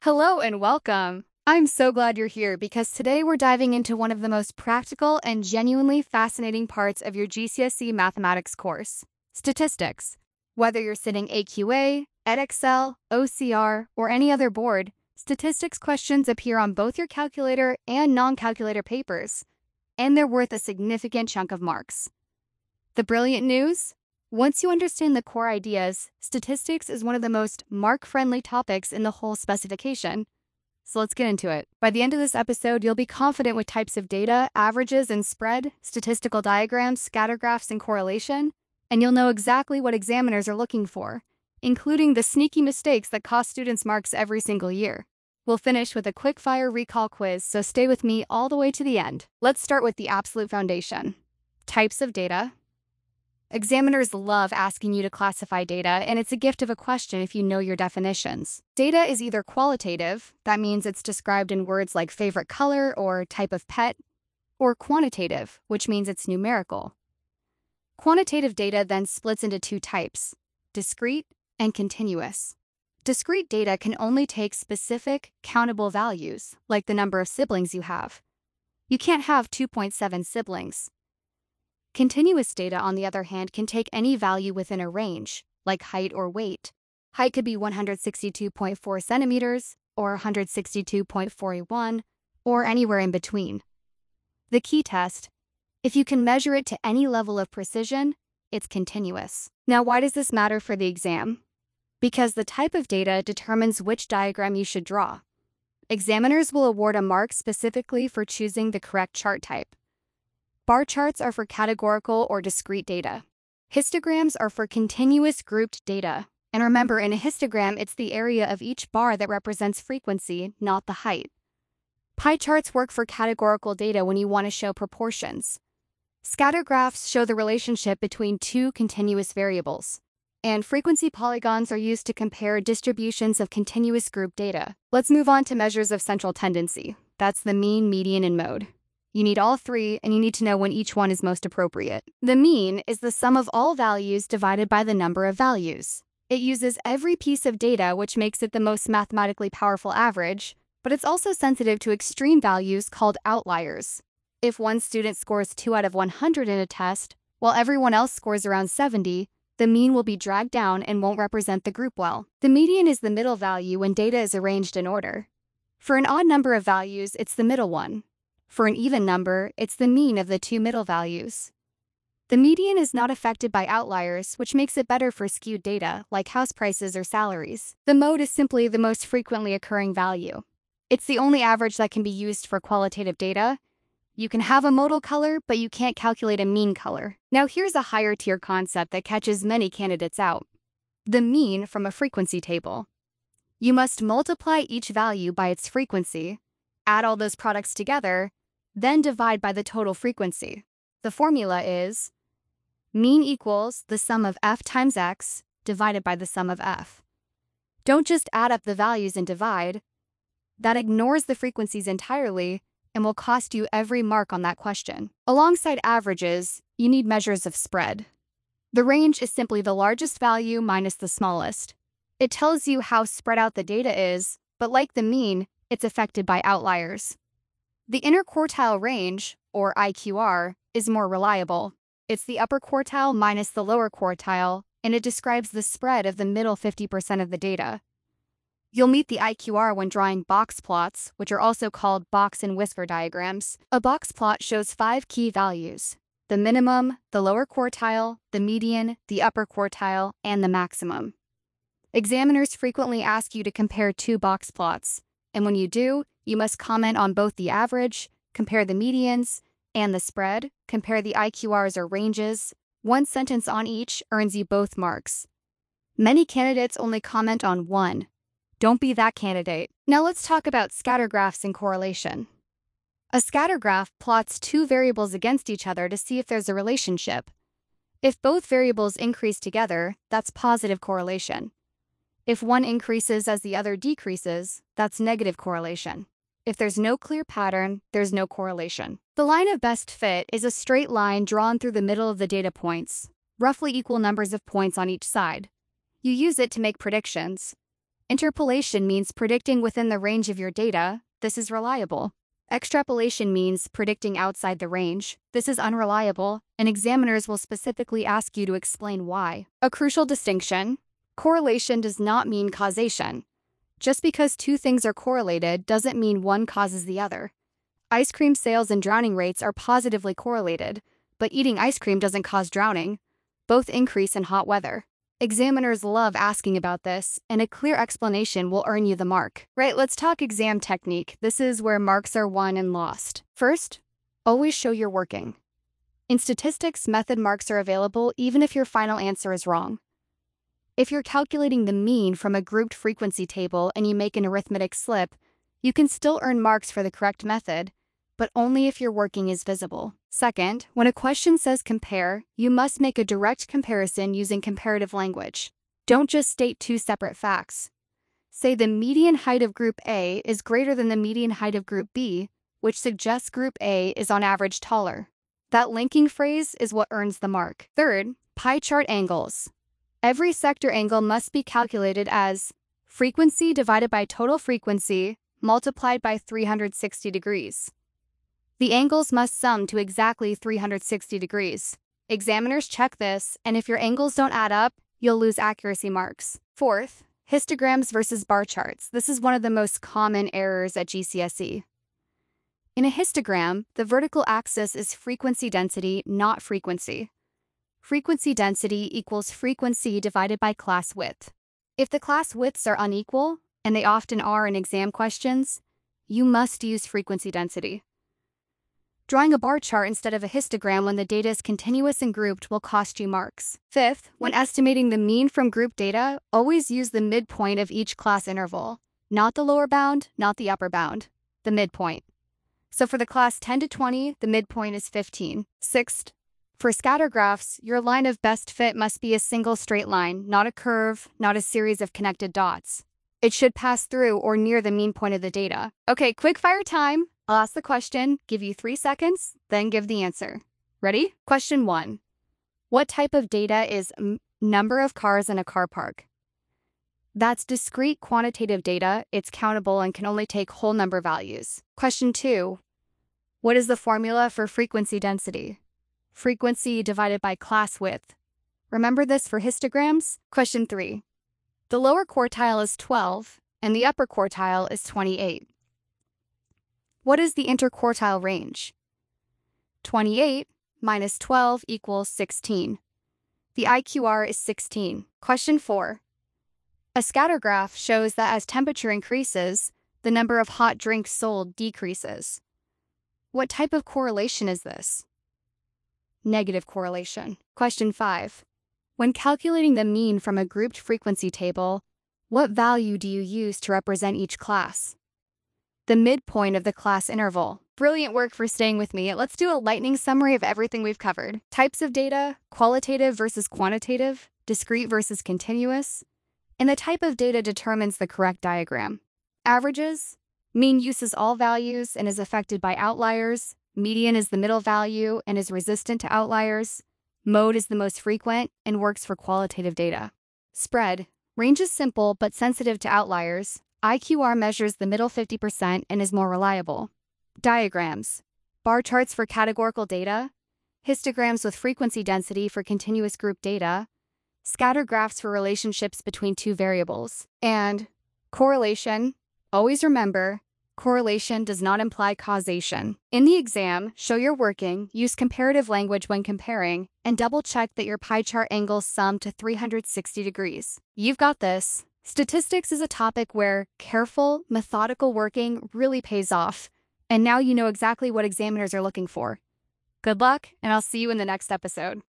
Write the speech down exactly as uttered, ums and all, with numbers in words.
Hello and welcome. I'm so glad you're here because today we're diving into one of the most practical and genuinely fascinating parts of your G C S E mathematics course, statistics. Whether you're sitting A Q A, Edexcel, O C R, or any other board, statistics questions appear on both your calculator and non-calculator papers, and they're worth a significant chunk of marks. The brilliant news? Once you understand the core ideas, statistics is one of the most mark-friendly topics in the whole specification. So let's get into it. By the end of this episode, you'll be confident with types of data, averages and spread, statistical diagrams, scatter graphs, and correlation, and you'll know exactly what examiners are looking for, including the sneaky mistakes that cost students marks every single year. We'll finish with a quick-fire recall quiz, so stay with me all the way to the end. Let's start with the absolute foundation. Types of data. Examiners love asking you to classify data, and it's a gift of a question if you know your definitions. Data is either qualitative, that means it's described in words like favorite color or type of pet, or quantitative, which means it's numerical. Quantitative data then splits into two types, discrete and continuous. Discrete data can only take specific, countable values, like the number of siblings you have. You can't have two point seven siblings. Continuous data, on the other hand, can take any value within a range, like height or weight. Height could be one hundred sixty-two point four centimeters, or one hundred sixty-two point four one, or anywhere in between. The key test: if you can measure it to any level of precision, it's continuous. Now, why does this matter for the exam? Because the type of data determines which diagram you should draw. Examiners will award a mark specifically for choosing the correct chart type. Bar charts are for categorical or discrete data. Histograms are for continuous grouped data. And remember, in a histogram, it's the area of each bar that represents frequency, not the height. Pie charts work for categorical data when you want to show proportions. Scatter graphs show the relationship between two continuous variables. And frequency polygons are used to compare distributions of continuous group data. Let's move on to measures of central tendency. That's the mean, median, and mode. You need all three, and you need to know when each one is most appropriate. The mean is the sum of all values divided by the number of values. It uses every piece of data, which makes it the most mathematically powerful average, but it's also sensitive to extreme values called outliers. If one student scores two out of one hundred in a test, while everyone else scores around seventy, the mean will be dragged down and won't represent the group well. The median is the middle value when data is arranged in order. For an odd number of values, it's the middle one. For an even number, it's the mean of the two middle values. The median is not affected by outliers, which makes it better for skewed data, like house prices or salaries. The mode is simply the most frequently occurring value. It's the only average that can be used for qualitative data. You can have a modal color, but you can't calculate a mean color. Now here's a higher tier concept that catches many candidates out: the mean from a frequency table. You must multiply each value by its frequency, add all those products together, then divide by the total frequency. The formula is mean equals the sum of f times x divided by the sum of f. Don't just add up the values and divide. That ignores the frequencies entirely and will cost you every mark on that question. Alongside averages, you need measures of spread. The range is simply the largest value minus the smallest. It tells you how spread out the data is, but like the mean, it's affected by outliers. The interquartile range, or I Q R, is more reliable. It's the upper quartile minus the lower quartile, and it describes the spread of the middle fifty percent of the data. You'll meet the I Q R when drawing box plots, which are also called box and whisker diagrams. A box plot shows five key values: the minimum, the lower quartile, the median, the upper quartile, and the maximum. Examiners frequently ask you to compare two box plots, and when you do, you must comment on both the average, compare the medians, and the spread, compare the I Q Rs or ranges. One sentence on each earns you both marks. Many candidates only comment on one. Don't be that candidate. Now let's talk about scatter graphs and correlation. A scatter graph plots two variables against each other to see if there's a relationship. If both variables increase together, that's positive correlation. If one increases as the other decreases, that's negative correlation. If there's no clear pattern, there's no correlation. The line of best fit is a straight line drawn through the middle of the data points, roughly equal numbers of points on each side. You use it to make predictions. Interpolation means predicting within the range of your data. This is reliable. Extrapolation means predicting outside the range. This is unreliable, and examiners will specifically ask you to explain why. A crucial distinction: correlation does not mean causation. Just because two things are correlated doesn't mean one causes the other. Ice cream sales and drowning rates are positively correlated, but eating ice cream doesn't cause drowning. Both increase in hot weather. Examiners love asking about this, and a clear explanation will earn you the mark. Right, let's talk exam technique. This is where marks are won and lost. First, always show you're working. In statistics, method marks are available even if your final answer is wrong. If you're calculating the mean from a grouped frequency table and you make an arithmetic slip, you can still earn marks for the correct method, but only if your working is visible. Second, when a question says compare, you must make a direct comparison using comparative language. Don't just state two separate facts. Say the median height of Group A is greater than the median height of Group B, which suggests Group A is on average taller. That linking phrase is what earns the mark. Third, pie chart angles. Every sector angle must be calculated as frequency divided by total frequency multiplied by three hundred sixty degrees. The angles must sum to exactly three hundred sixty degrees. Examiners check this, and if your angles don't add up, you'll lose accuracy marks. Fourth, histograms versus bar charts. This is one of the most common errors at G C S E. In a histogram, the vertical axis is frequency density, not frequency. Frequency density equals frequency divided by class width. If the class widths are unequal, and they often are in exam questions, you must use frequency density. Drawing a bar chart instead of a histogram when the data is continuous and grouped will cost you marks. Fifth, when estimating the mean from group data, always use the midpoint of each class interval. Not the lower bound, not the upper bound, the midpoint. So for the class ten to twenty, the midpoint is fifteen. Sixth, for scatter graphs, your line of best fit must be a single straight line, not a curve, not a series of connected dots. It should pass through or near the mean point of the data. Okay, quick fire time. I'll ask the question, give you three seconds, then give the answer. Ready? Question one. What type of data is m number of cars in a car park? That's discrete quantitative data. It's countable and can only take whole number values. Question two. What is the formula for frequency density? Frequency divided by class width. Remember this for histograms? Question three. The lower quartile is twelve, and the upper quartile is twenty-eight. What is the interquartile range? twenty-eight minus twelve equals sixteen. The I Q R is sixteen. Question four. A scatter graph shows that as temperature increases, the number of hot drinks sold decreases. What type of correlation is this? Negative correlation. Question five. When calculating the mean from a grouped frequency table, what value do you use to represent each class? The midpoint of the class interval. Brilliant work for staying with me. Let's do a lightning summary of everything we've covered. Types of data, qualitative versus quantitative, discrete versus continuous, and the type of data determines the correct diagram. Averages. Mean uses all values and is affected by outliers. Median is the middle value and is resistant to outliers. Mode is the most frequent and works for qualitative data. Spread. Range is simple but sensitive to outliers. I Q R measures the middle fifty percent and is more reliable. Diagrams. Bar charts for categorical data. Histograms with frequency density for continuous group data. Scatter graphs for relationships between two variables. And correlation. Always remember, correlation does not imply causation. In the exam, show you're working, use comparative language when comparing, and double-check that your pie chart angles sum to three hundred sixty degrees. You've got this. Statistics is a topic where careful, methodical working really pays off, and now you know exactly what examiners are looking for. Good luck, and I'll see you in the next episode.